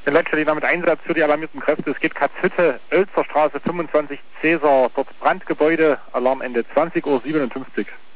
Leitstelle mit Einsatz für die alarmierten Kräfte. Es geht Katzhütte, Oelzer Straße 25, Cäsar, dort Brandgebäude, Alarmende 20:57 Uhr.